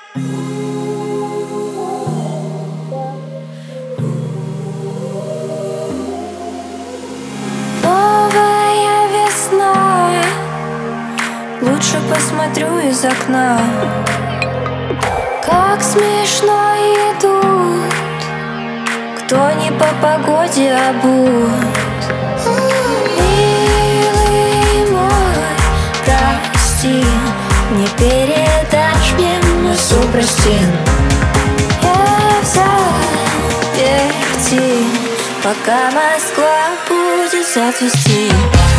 Новая весна, лучше посмотрю из окна. Как смешно идут, кто не по погоде обут. Милый мой, прости, не передашь мне носу, прости. Я заперти, пока Москва будет зацвести.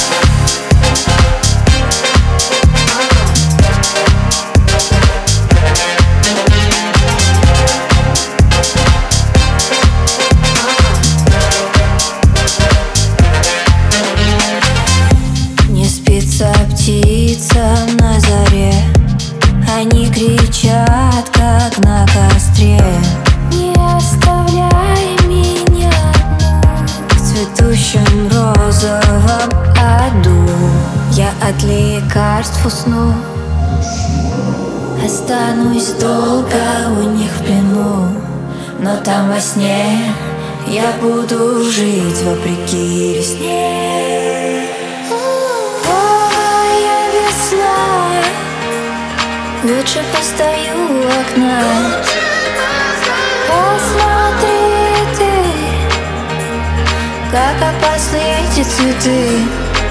Птица на заре, они кричат, как на костре. Не оставляй меня одну в цветущем розовом аду. Я от лекарств усну, останусь долго у них в плену. Но там во сне я буду жить вопреки весне. Лучше постою у окна. Посмотри ты, как опасны эти цветы.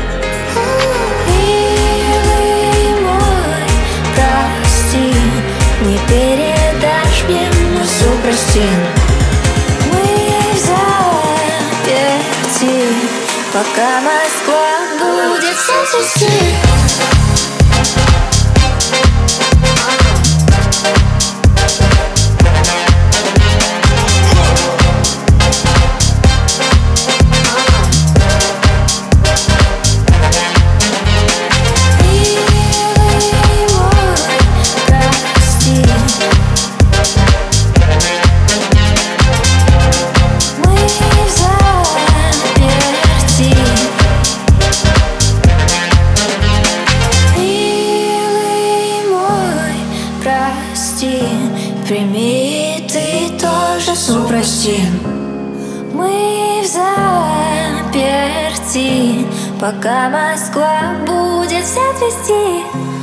Милый мой, прости, не передашь мне носу, прости. Мы заперти, пока Москва будет зацвести. Прими ты тоже, прости. Мы в заперти, пока Москва будет вся цвести.